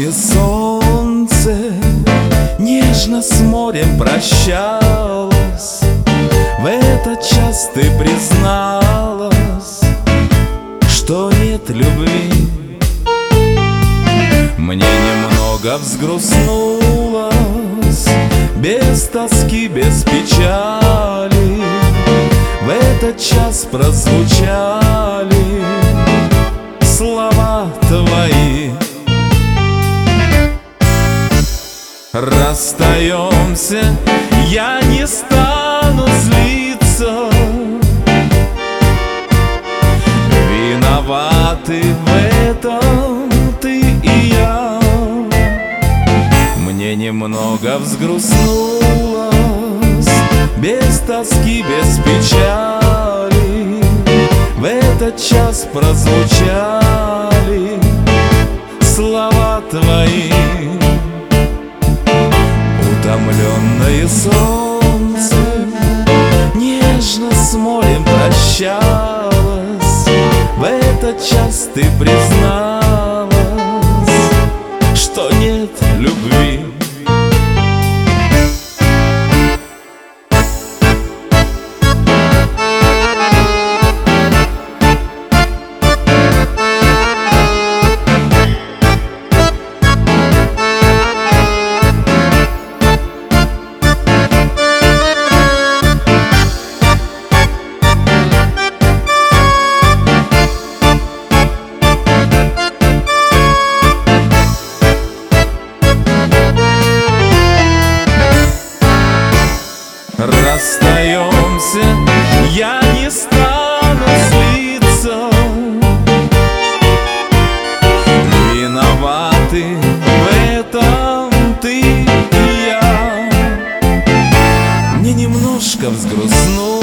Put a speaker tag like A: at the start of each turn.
A: Лунное солнце нежно с морем прощалось. В этот час ты призналась, что нет любви. Мне немного взгрустнулось, без тоски, без печали. В этот час прозвучали слова твои. Расстаемся, я не стану злиться. Виноваты в этом ты и я. Мне немного взгрустнулось, без тоски, без печали. В этот час прозвучали слова твои. Утомленное солнце нежно с морем прощалось. В этот час ты призналась, что нет любви. Расстаемся, я не стану злиться. Виноваты в этом ты и я. Мне немножко взгрустнуло,